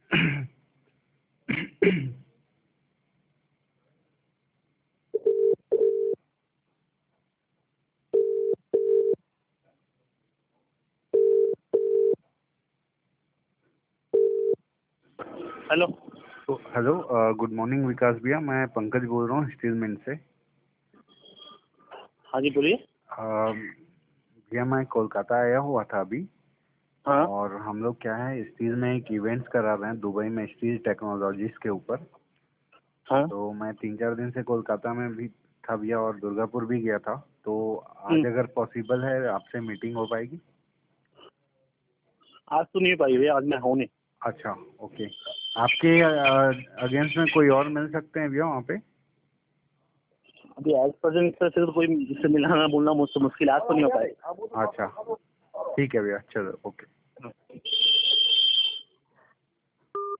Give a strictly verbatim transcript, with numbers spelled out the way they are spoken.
Hello hello, good morning Vikas भैया, मैं पंकज बोल रहा हूँ स्टील मिल से। हाँ जी बोलिए। अ, भैया मैं कोलकाता आया हुआ था अभी। हाँ और हम लोग क्या है, स्टील में एक इवेंट्स करा रहे हैं दुबई में स्टील टेक्नोलॉजीज के ऊपर। हाँ। तो मैं तीन चार दिन से कोलकाता में भी था भैया, और दुर्गापुर भी गया था। तो हम्म, आज अगर पॉसिबल है आपसे मीटिंग हो पाएगी? आज तो नहीं पाई भैया, आज मैं हूँ नहीं। अच्छा, ओके। आपके अगेंस्ट में कोई और मिल सकते हैं भैया वहाँ पे? अभी एज प्रेजेंट से तो कोई मुझसे मिलाना बोलना मुझसे मुश्किल, आज तो नहीं हो पाएगा। अच्छा, ठीक है भैया, चलो ओके।